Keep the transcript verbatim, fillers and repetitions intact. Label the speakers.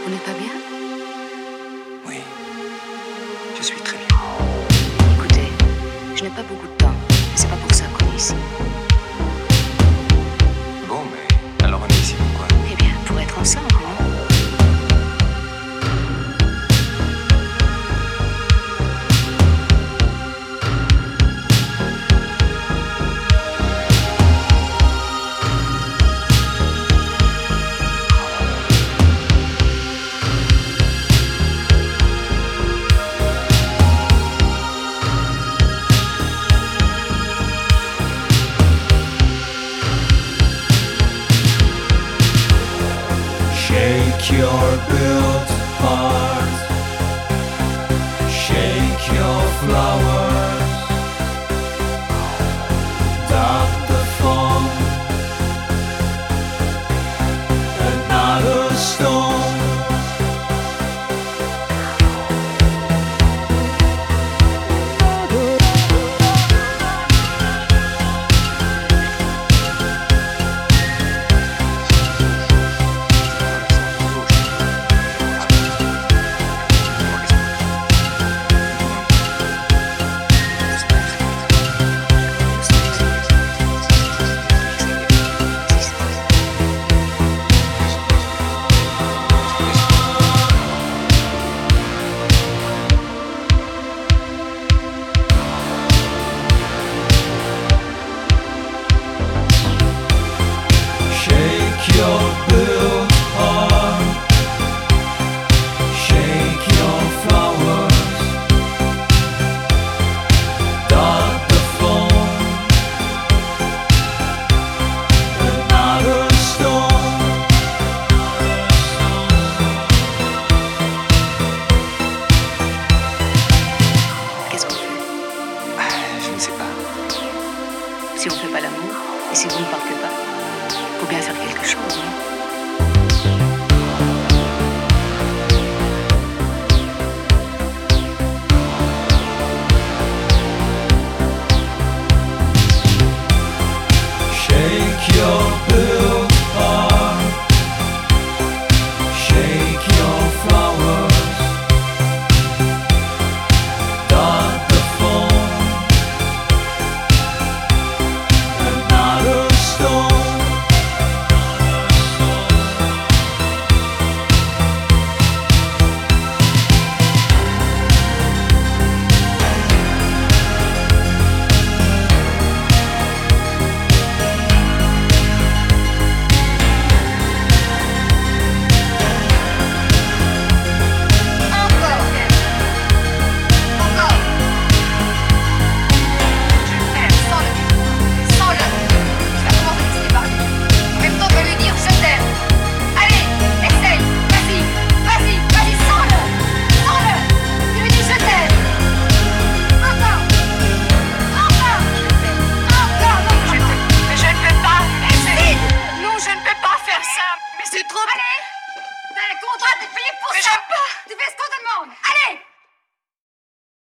Speaker 1: Vous n'êtes pas bien?
Speaker 2: Oui, je suis très bien.
Speaker 1: Écoutez, je n'ai pas beaucoup de temps, mais c'est pas pour ça qu'on est ici.
Speaker 2: Bon, mais alors on est ici pourquoi?
Speaker 1: Eh bien, pour être ensemble, non?
Speaker 3: Shake your built heart, shake your flowers, dot the phone, another stone. Shake your built heart, shake your flowers, dot the phone, another stone.
Speaker 1: Qu'est-ce qu'on fait?
Speaker 2: Ah, je ne sais pas.
Speaker 1: Si on fait pas l'amour, et si vous ne partez pas, faut bien faire quelque chose, non?